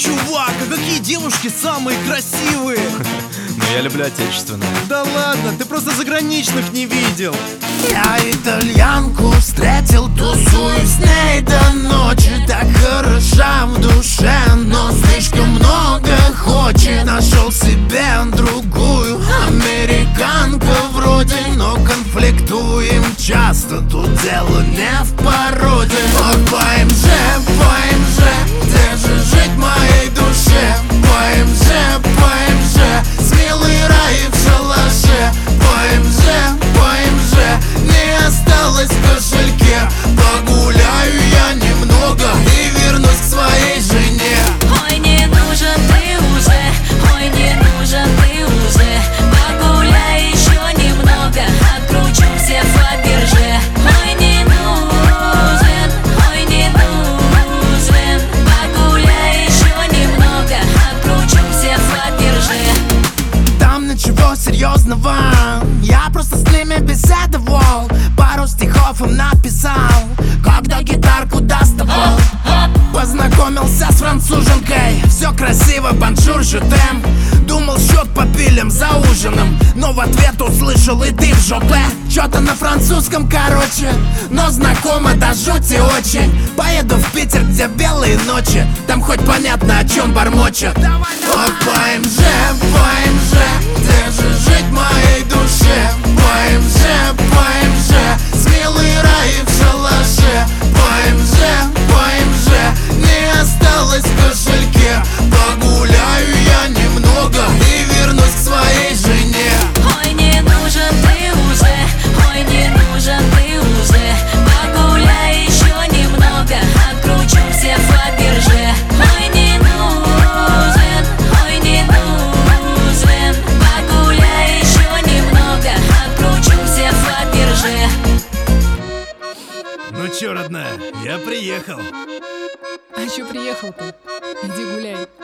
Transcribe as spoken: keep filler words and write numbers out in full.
Чувак, а какие девушки самые красивые? Но я люблю отечественное. Да ладно, ты просто заграничных не видел. Я итальянку встретил, тусую с ней до ночи. Так хороша в душе, но слишком много хочет. Нашел себе другую американку вроде, но конфликтуем часто, тут дело не в породе. Ох, ПМЖ, ПМЖ, где же жить моей душе? ПМЖ, ПМЖ, смелый рай в шалаше. ПМЖ, ПМЖ, не осталось в кошельке. Погуляю я немного и вернусь к своей жене. Ой, не нужен ты уже, ой, не нужен ты уже. Погуляй еще немного, откручу все Фаберже. Ой, не нужен, ой, не нужен. Погуляй еще немного, откручу все Фаберже. Там ничего серьезного, я просто с ними беседовал. Пару стихов им написал, когда гитарку доставал. Познакомился с француженкой, все красиво, бонжур, жетем. Думал, счет по пилям за ужином, но в ответ услышал: и ты в жопе. Чё-то на французском, короче, но знакомо до жути очень. Поеду в Питер, где белые ночи, там хоть понятно, о чем бормочет. Ох, ПМЖ, ПМЖ, где же жить моей душе? ПМЖ, ПМЖ, смелый рай в шалаше. ПМЖ, ПМЖ, не осталось в кошельке. Погуляю я немного и вернусь к своей жене. Ой, не нужен ты уже, ой, не нужен ты уже. Погуляй еще немного, откручу все Фаберже. Ой, не нужен, ой, не нужен. Погуляй еще немного, откручу все Фаберже. Ну чё, родная, я приехал. А чё приехал-то? Иди гуляй.